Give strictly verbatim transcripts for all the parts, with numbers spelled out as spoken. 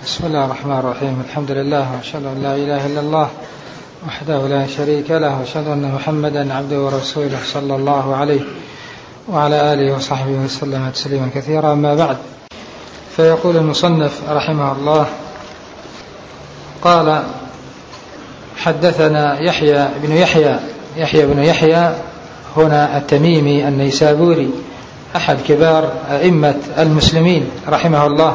بسم الله الرحمن الرحيم. الحمد لله وأشهد أن لا إله إلا الله وحده لا شريك له، وأشهد أن محمدا عبده ورسوله صلى الله عليه وعلى آله وصحبه وسلم تسليما كثيرا. أما بعد، فيقول المصنف رحمه الله: قال: حدثنا يحيى بن يحيى يحيى بن يحيى هنا التميمي النيسابوري، أحد كبار أئمة المسلمين رحمه الله،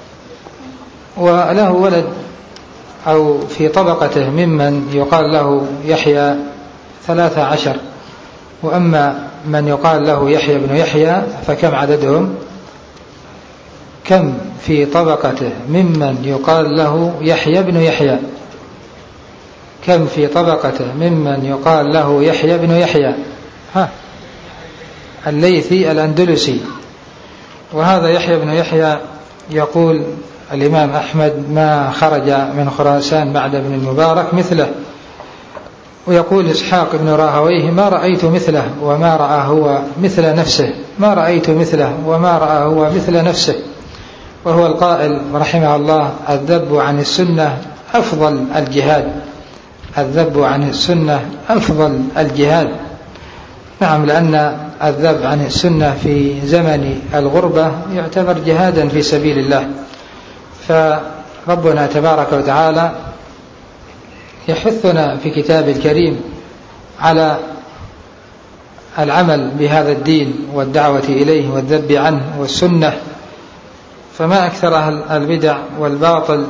وله ولد أو في طبقته ممن يقال له يحيى ثلاثة عشر. وأما من يقال له يحيى بن يحيى فكم عددهم؟ كم في طبقته ممن يقال له يحيى بن يحيى؟ كم في طبقته ممن يقال له يحيى بن يحيى؟ ها، الليثي الأندلسي. وهذا يحيى بن يحيى يقول الإمام أحمد: ما خرج من خراسان بعد ابن المبارك مثله. ويقول إسحاق بن راهويه: ما رأيت مثله وما رأى هو مثل نفسه ما رأيت مثله وما رأى هو مثل نفسه. وهو القائل رحمه الله: الذب عن السنة أفضل الجهاد. الذب عن السنة أفضل الجهاد. نعم، لأن الذب عن السنة في زمن الغربة يعتبر جهادا في سبيل الله. فربنا تبارك وتعالى يحثنا في كتاب الكريم على العمل بهذا الدين والدعوة إليه والذب عنه والسنة. فما أكثر أهل البدع والباطل.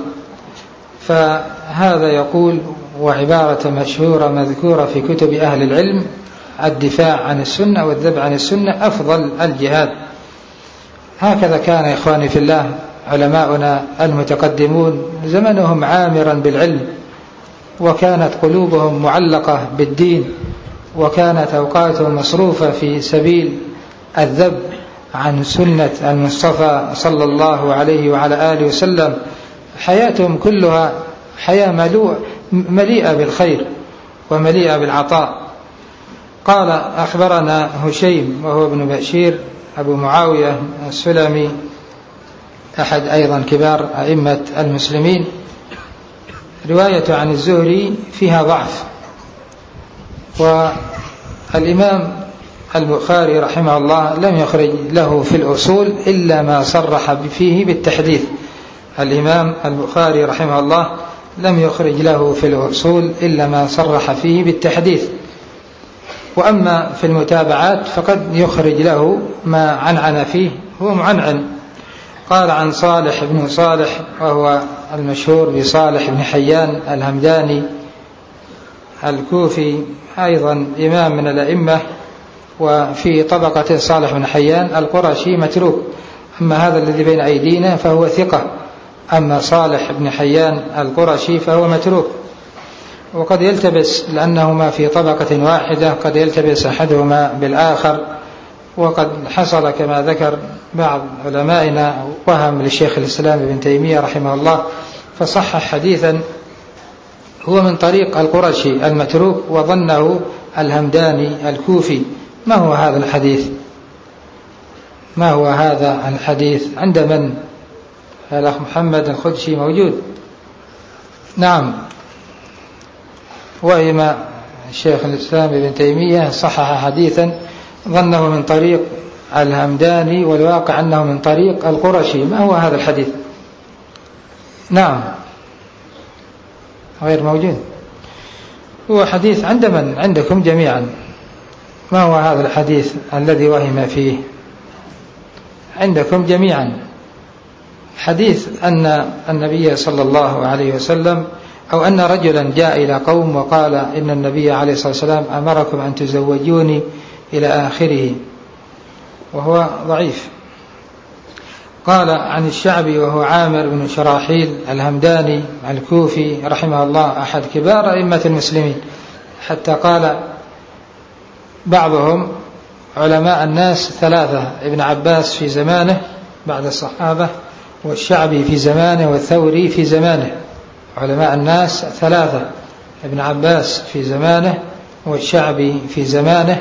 فهذا يقول، وعبارة مشهورة مذكورة في كتب أهل العلم: الدفاع عن السنة والذب عن السنة أفضل الجهاد. هكذا كان إخواني في الله علماؤنا المتقدمون، زمنهم عامرا بالعلم، وكانت قلوبهم معلقة بالدين، وكانت أوقاتهم مصروفة في سبيل الذب عن سنة المصطفى صلى الله عليه وعلى آله وسلم. حياتهم كلها حياة مليئة بالخير ومليئة بالعطاء. قال: أخبرنا هشيم وهو ابن بشير أبو معاوية السلمي، أحد أيضا كبار أئمة المسلمين. رواية عن الزهري فيها ضعف. والإمام البخاري رحمه الله لم يخرج له في الأصول إلا ما صرح فيه بالتحديث. الإمام البخاري رحمه الله لم يخرج له في الأصول إلا ما صرح فيه بالتحديث. وأما في المتابعات فقد يخرج له ما عنعن فيه، هو معنعن. قال: عن صالح بن صالح، وهو المشهور بصالح بن حيان الهمداني الكوفي، أيضا إمام من الأئمة. وفي طبقة صالح بن حيان القرشي متروك. أما هذا الذي بين أيدينا فهو ثقة، أما صالح بن حيان القرشي فهو متروك. وقد يلتبس، لأنهما في طبقة واحدة، قد يلتبس أحدهما بالآخر. وقد حصل كما ذكر بعض علمائنا وهم للشيخ الإسلام ابن تيمية رحمه الله، فصح حديثا هو من طريق القرشي المتروك وظنه الهمداني الكوفي. ما هو هذا الحديث؟ ما هو هذا الحديث عند من؟ الأخ محمد الخدشي موجود؟ نعم. وإما الشيخ الإسلام ابن تيمية صحح حديثا ظنه من طريق الهمداني، والواقع أنه من طريق القرشي. ما هو هذا الحديث؟ نعم، غير موجود. هو حديث عند من؟ عندكم جميعا. ما هو هذا الحديث الذي وهم فيه عندكم جميعا؟ حديث أن النبي صلى الله عليه وسلم، أو أن رجلا جاء إلى قوم وقال: إن النبي عليه الصلاة والسلام أمركم أن تزوجوني إلى آخره، وهو ضعيف. قال عن الشعبي وهو عامر بن شراحيل الهمداني الكوفي رحمه الله، أحد كبار أئمة المسلمين، حتى قال بعضهم علماء الناس ثلاثة: ابن عباس في زمانه بعد الصحابة، والشعبي في زمانه، والثوري في زمانه. علماء الناس ثلاثة: ابن عباس في زمانه، والشعبي في زمانه،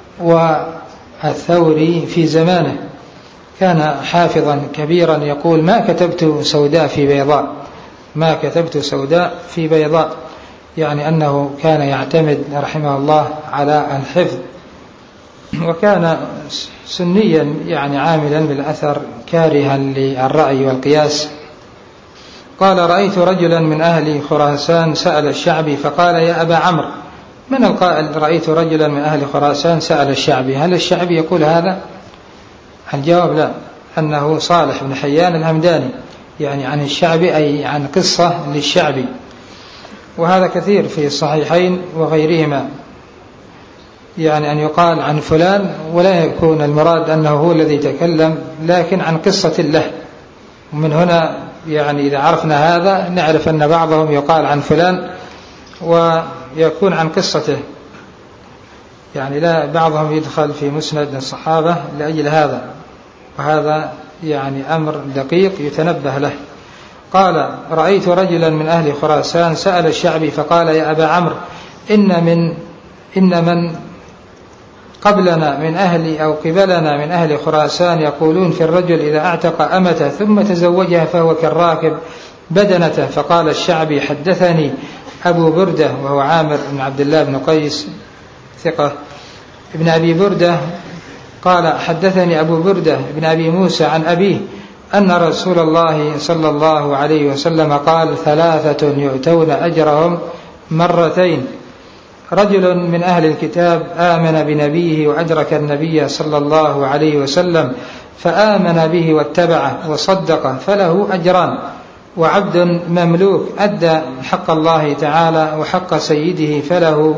والثوري في زمانه. كان حافظا كبيرا، يقول: ما كتبت سوداء في بيضاء. ما كتبت سوداء في بيضاء، يعني أنه كان يعتمد رحمه الله على الحفظ، وكان سنيا يعني عاملا بالأثر كارها للرأي والقياس. قال: رأيت رجلا من أهل خراسان سأل الشعبي فقال: يا أبا عمرو. من القائل رأيت رجلا من أهل خراسان سأل الشعبي؟ هل الشعبي يقول هذا؟ الجواب لا، أنه صالح بن حيان الهمداني، يعني عن الشعبي أي عن قصة للشعبي، وهذا كثير في الصحيحين وغيرهما، يعني أن يقال عن فلان ولا يكون المراد أنه هو الذي تكلم، لكن عن قصة له. ومن هنا يعني إذا عرفنا هذا نعرف أن بعضهم يقال عن فلان ويكون عن قصته، يعني لا بعضهم يدخل في مسند الصحابة لأجل هذا، وهذا يعني أمر دقيق يتنبه له. قال: رأيت رجلا من أهل خراسان سأل الشعبي فقال: يا أبا عمرو، إن من إن من قبلنا من أهل أو قبلنا من أهل خراسان يقولون في الرجل إذا اعتق أمته ثم تزوجها فهو كالراكب بدنته. فقال الشعبي: حدثني أبو بردة، وهو عامر بن عبد الله بن قيس ثقة ابن أبي بردة، قال: حدثني أبو بردة بن أبي موسى عن أبيه أن رسول الله صلى الله عليه وسلم قال: ثلاثة يؤتون أجرهم مرتين: رجل من أهل الكتاب آمن بنبيه وأدرك النبي صلى الله عليه وسلم فآمن به واتبعه وصدق فله أجران، وعبد مملوك أدى حق الله تعالى وحق سيده فله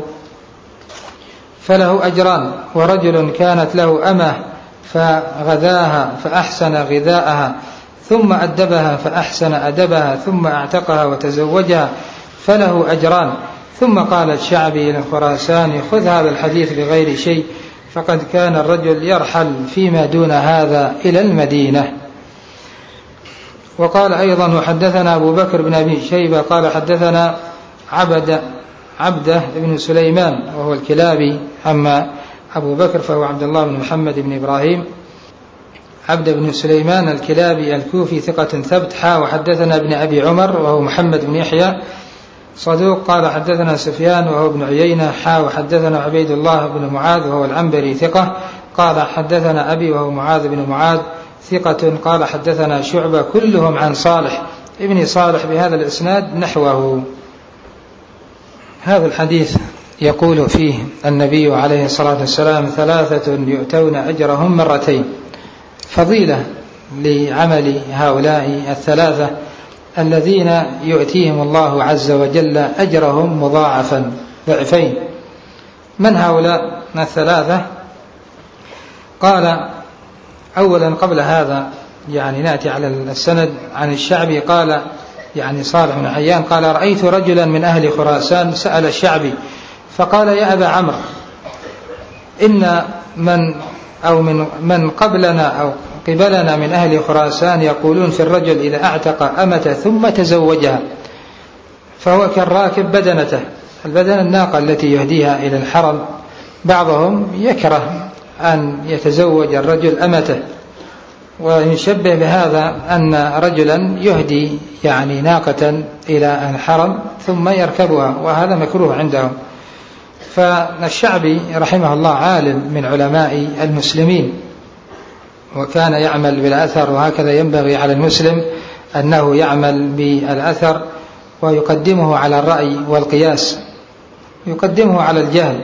فله أجران، ورجل كانت له أمه فغذاها فأحسن غذاءها ثم أدبها فأحسن أدبها ثم أعتقها وتزوجها فله أجران. ثم قال الشعبي للخراساني: خذ هذا الحديث بغير شيء، فقد كان الرجل يرحل فيما دون هذا إلى المدينة. وقال أيضا: وحدثنا أبو بكر بن أبي شيبة قال: حدثنا عبد عبده بن سليمان وهو الكلابي، أما أبو بكر فهو عبد الله بن محمد بن إبراهيم. عبد بن سليمان الكلابي الكوفي ثقة ثبت. حا وحدثنا ابن أبي عمر وهو محمد بن يحيى صدوق قال: حدثنا سفيان وهو ابن عيينة. حا وحدثنا عبيد الله بن معاذ وهو العنبري ثقة قال: حدثنا أبي وهو معاذ بن معاذ ثقة قال: حدثنا شعبة، كلهم عن صالح ابن صالح بهذا الإسناد نحوه. هذا الحديث يقول فيه النبي عليه الصلاة والسلام: ثلاثة يؤتون أجرهم مرتين، فضيلة لعمل هؤلاء الثلاثة الذين يؤتيهم الله عز وجل أجرهم مضاعفا ضعفين. من هؤلاء الثلاثة؟ قال: أولا قبل هذا يعني نأتي على السند عن الشعبي، قال يعني صالح بن حيان قال: رأيت رجلا من أهل خراسان سأل الشعبي فقال: يا أبا عمرو، إن من أو من من قبلنا أو قبلنا من أهل خراسان يقولون في الرجل إذا اعتق أمته ثم تزوجها فهو كالراكب بدنته. البدنة الناقة التي يهديها إلى الحرم، بعضهم يكره أن يتزوج الرجل أمته، ويشبه بهذا أن رجلا يهدي يعني ناقة إلى الحرم ثم يركبها، وهذا مكروه عندهم. فالشعبي رحمه الله عالم من علماء المسلمين، وكان يعمل بالأثر، وهكذا ينبغي على المسلم أنه يعمل بالأثر ويقدمه على الرأي والقياس، يقدمه على الجهل.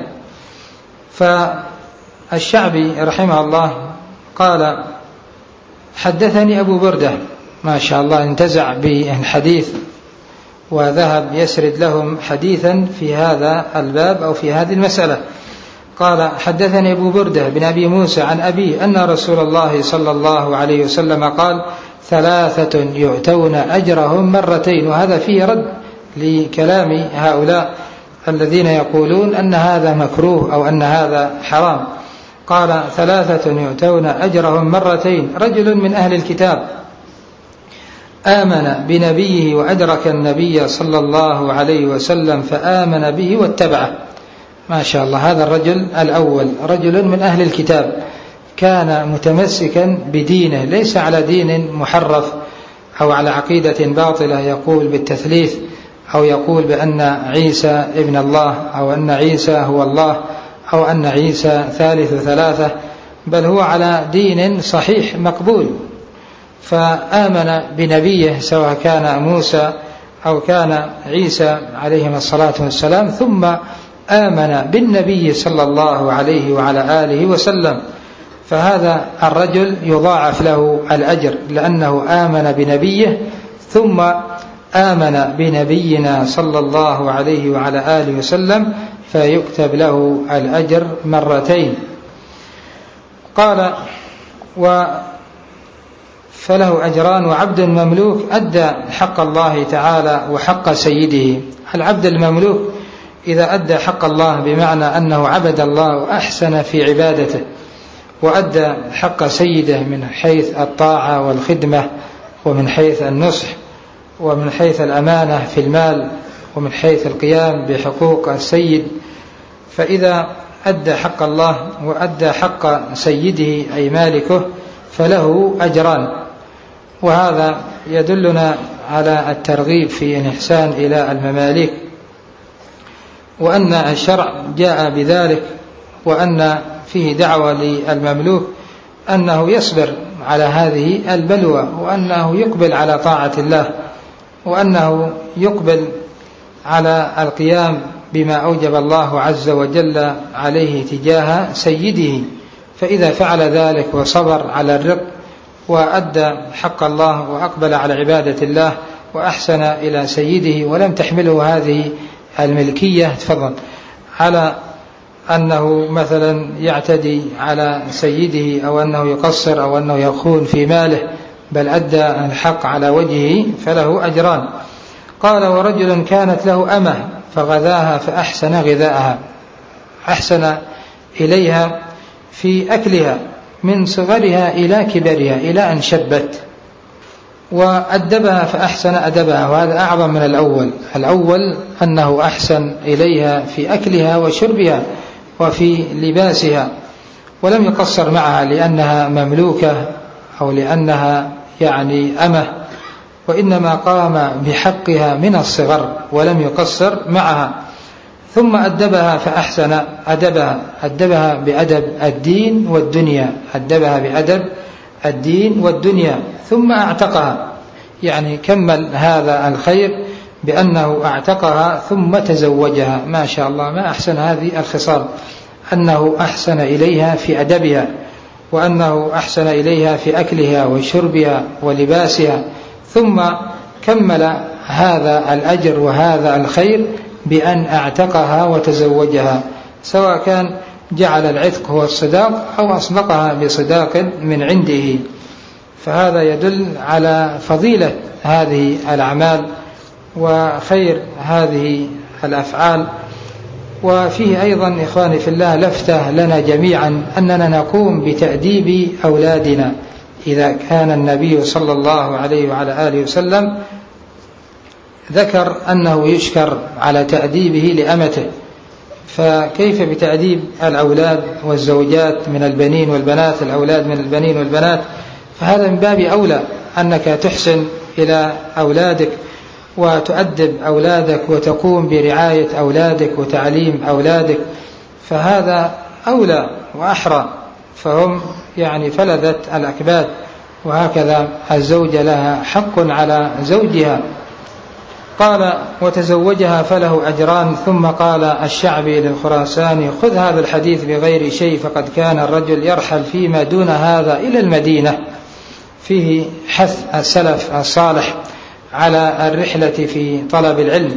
فالشعبي رحمه الله قال: حدثني أبو بردة، ما شاء الله انتزع بالحديث وذهب يسرد لهم حديثا في هذا الباب أو في هذه المسألة. قال: حدثني أبو بردة بن أبي موسى عن أبي أن رسول الله صلى الله عليه وسلم قال: ثلاثة يؤتون أجرهم مرتين. وهذا فيه رد لكلام هؤلاء الذين يقولون أن هذا مكروه أو أن هذا حرام. قال: ثلاثة يؤتون أجرهم مرتين: رجل من أهل الكتاب آمن بنبيه وأدرك النبي صلى الله عليه وسلم فآمن به واتبعه. ما شاء الله، هذا الرجل الأول رجل من أهل الكتاب، كان متمسكا بدينه، ليس على دين محرف أو على عقيدة باطلة يقول بالتثليث، أو يقول بأن عيسى ابن الله، أو أن عيسى هو الله، أو أن عيسى ثالث ثلاثة، بل هو على دين صحيح مقبول، فآمن بنبيه سواء كان موسى أو كان عيسى عليهما الصلاة والسلام، ثم آمن بالنبي صلى الله عليه وعلى آله وسلم، فهذا الرجل يضاعف له الأجر لأنه آمن بنبيه ثم آمن بنبينا صلى الله عليه وعلى آله وسلم، فيكتب له الأجر مرتين. قال: و فله أجران: وعبد مملوك أدى حق الله تعالى وحق سيده. العبد المملوك إذا أدى حق الله بمعنى أنه عبد الله وأحسن في عبادته، وأدى حق سيده من حيث الطاعة والخدمة، ومن حيث النصح، ومن حيث الأمانة في المال، ومن حيث القيام بحقوق السيد، فإذا أدى حق الله وأدى حق سيده أي مالكه فله أجران. وهذا يدلنا على الترغيب في الإحسان إلى المماليك، وأن الشرع جاء بذلك، وأن فيه دعوة للمملوك أنه يصبر على هذه البلوى، وأنه يقبل على طاعة الله، وأنه يقبل على القيام بما أوجب الله عز وجل عليه تجاه سيده. فإذا فعل ذلك وصبر على الرق وأدى حق الله وأقبل على عبادة الله وأحسن إلى سيده، ولم تحمله هذه الملكية تفضل على أنه مثلا يعتدي على سيده، أو أنه يقصر، أو أنه يخون في ماله، بل أدى الحق على وجهه، فله أجران. قال: ورجل كانت له أمة فغذاها فأحسن غذاءها، أحسن إليها في أكلها من صغرها إلى كبرها إلى أن شبت، وأدبها فأحسن أدبها، وهذا أعظم من الأول. الأول أنه أحسن إليها في أكلها وشربها وفي لباسها، ولم يقصر معها لأنها مملوكة أو لأنها يعني أمة، وإنما قام بحقها من الصغر ولم يقصر معها. ثم أدبها فأحسن أدبها، أدبها بأدب الدين والدنيا، أدبها بأدب الدين والدنيا. ثم أعتقها، يعني كمل هذا الخير بأنه أعتقها ثم تزوجها. ما شاء الله، ما أحسن هذه الخصال، أنه أحسن إليها في أدبها، وأنه أحسن إليها في أكلها وشربها ولباسها، ثم كمل هذا الأجر وهذا الخير بأن أعتقها وتزوجها، سواء كان جعل العتق هو الصداق أو أصدقها بصداق من عنده. فهذا يدل على فضيلة هذه الأعمال وخير هذه الأفعال. وفيه أيضا إخواني في الله لفتة لنا جميعا أننا نقوم بتأديب أولادنا. إذا كان النبي صلى الله عليه وعلى آله وسلم ذكر أنه يشكر على تأديبه لأمته، فكيف بتأديب الأولاد والزوجات من البنين والبنات، الأولاد من البنين والبنات؟ فهذا من باب أولى أنك تحسن إلى أولادك وتؤدب أولادك وتقوم برعاية أولادك وتعليم أولادك، فهذا أولى وأحرى، فهم يعني فلذة الأكباد. وهكذا الزوجة لها حق على زوجها. قال: وتزوجها فله أجران. ثم قال الشعبي للخراساني: خذ هذا الحديث بغير شيء، فقد كان الرجل يرحل فيما دون هذا إلى المدينة. فيه حث السلف الصالح على الرحلة في طلب العلم،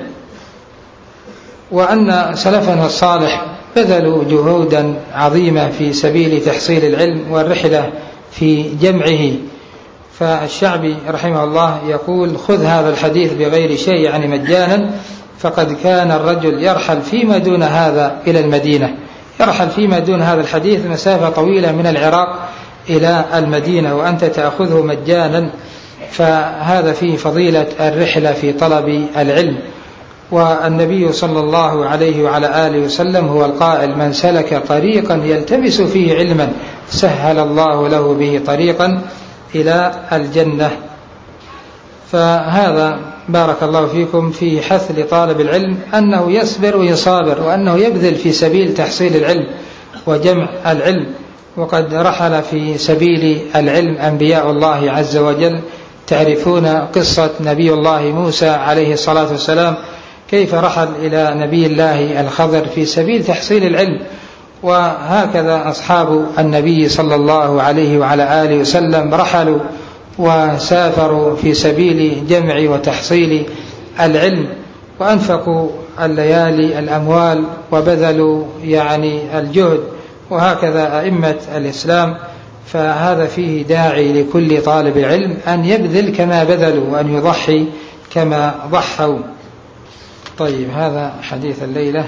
وأن سلفنا الصالح بذلوا جهودا عظيمة في سبيل تحصيل العلم والرحلة في جمعه. فالشعبي رحمه الله يقول: خذ هذا الحديث بغير شيء، يعني مجانا، فقد كان الرجل يرحل فيما دون هذا إلى المدينة، يرحل فيما دون هذا الحديث مسافة طويلة من العراق إلى المدينة وأنت تأخذه مجانا، فهذا فيه فضيلة الرحلة في طلب العلم. والنبي صلى الله عليه وعلى آله وسلم هو القائل: من سلك طريقا يلتمس فيه علما سهل الله له به طريقا إلى الجنة. فهذا بارك الله فيكم في حث لطالب العلم أنه يصبر ويصابر، وأنه يبذل في سبيل تحصيل العلم وجمع العلم. وقد رحل في سبيل العلم أنبياء الله عز وجل. تعرفون قصة نبي الله موسى عليه الصلاة والسلام كيف رحل إلى نبي الله الخضر في سبيل تحصيل العلم، وهكذا أصحاب النبي صلى الله عليه وعلى آله وسلم رحلوا وسافروا في سبيل جمع وتحصيل العلم، وأنفقوا الليالي الأموال وبذلوا يعني الجهد، وهكذا أئمة الإسلام. فهذا فيه داعي لكل طالب علم أن يبذل كما بذلوا وأن يضحي كما ضحوا. طيب، هذا حديث الليلة.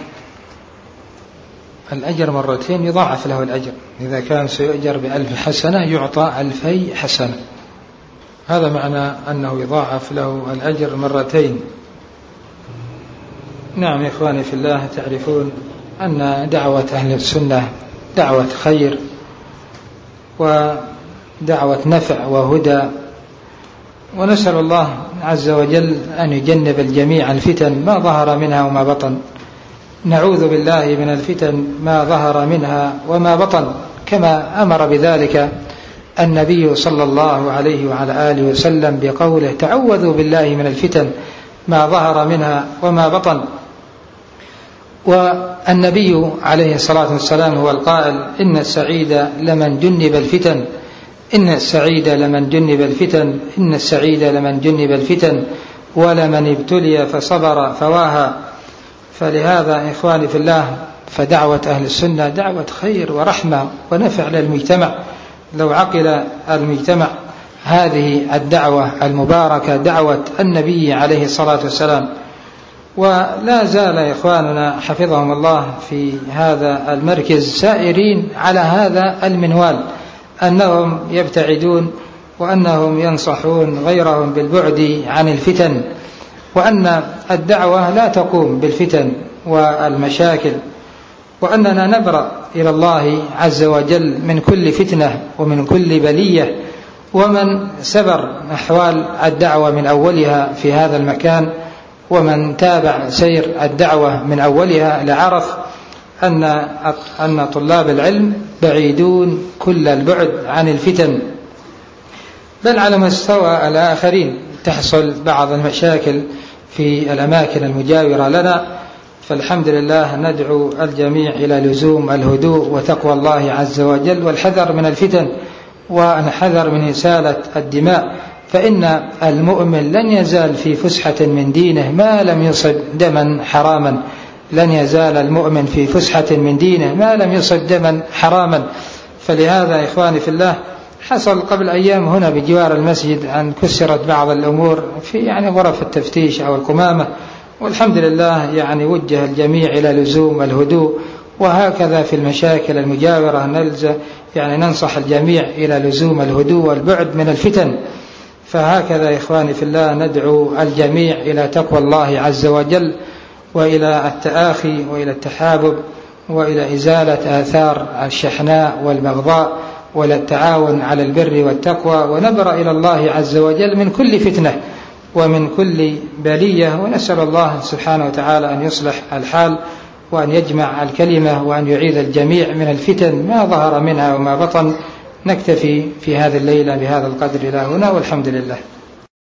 الأجر مرتين يضاعف له الأجر، إذا كان سيؤجر بألف حسنة يعطى ألفي حسنة، هذا معنى أنه يضاعف له الأجر مرتين. نعم يا إخواني في الله، تعرفون أن دعوة أهل السنة دعوة خير ودعوة نفع وهدى، ونسأل الله عز وجل أن يجنب الجميع الفتن ما ظهر منها وما بطن. نعوذ بالله من الفتن ما ظهر منها وما بطن، كما أمر بذلك النبي صلى الله عليه وعلى آله وسلم بقوله: تعوذوا بالله من الفتن ما ظهر منها وما بطن. والنبي عليه الصلاة والسلام هو القائل: إن السعيد لمن جنب الفتن، إن السعيد لمن جنب الفتن، إن السعيد لمن جنب الفتن، ولمن ابتلي فصبر فواها. فلهذا إخواني في الله، فدعوة أهل السنة دعوة خير ورحمة ونفع للمجتمع. لو عقل المجتمع هذه الدعوة المباركة، دعوة النبي عليه الصلاة والسلام. ولا زال إخواننا حفظهم الله في هذا المركز سائرين على هذا المنوال، أنهم يبتعدون وأنهم ينصحون غيرهم بالبعد عن الفتن، وأن الدعوة لا تقوم بالفتن والمشاكل، وأننا نبرأ إلى الله عز وجل من كل فتنة ومن كل بلية. ومن سبر أحوال الدعوة من أولها في هذا المكان، ومن تابع سير الدعوة من أولها، لعرف أن أن طلاب العلم بعيدون كل البعد عن الفتن. بل على مستوى الآخرين تحصل بعض المشاكل في الأماكن المجاورة لنا، فالحمد لله ندعو الجميع إلى لزوم الهدوء وتقوى الله عز وجل والحذر من الفتن والحذر من إسالة الدماء، فإن المؤمن لن يزال في فسحة من دينه ما لم يصب دما حراما، لن يزال المؤمن في فسحة من دينه ما لم يصب دما حراما. فلهذا إخواني في الله، حصل قبل أيام هنا بجوار المسجد أن كسرت بعض الأمور في يعني غرف التفتيش أو القمامة، والحمد لله يعني وجه الجميع إلى لزوم الهدوء. وهكذا في المشاكل المجاورة نلزم يعني ننصح الجميع إلى لزوم الهدوء والبعد من الفتن. فهكذا إخواني في الله ندعو الجميع إلى تقوى الله عز وجل، وإلى التآخي وإلى التحابب، وإلى إزالة آثار الشحناء والبغضاء، وإلى التعاون على البر والتقوى، ونبرأ إلى الله عز وجل من كل فتنة ومن كل بلية. ونسأل الله سبحانه وتعالى أن يصلح الحال وأن يجمع الكلمة وأن يعيذ الجميع من الفتن ما ظهر منها وما بطن. نكتفي في هذه الليلة بهذا القدر إلى هنا، والحمد لله.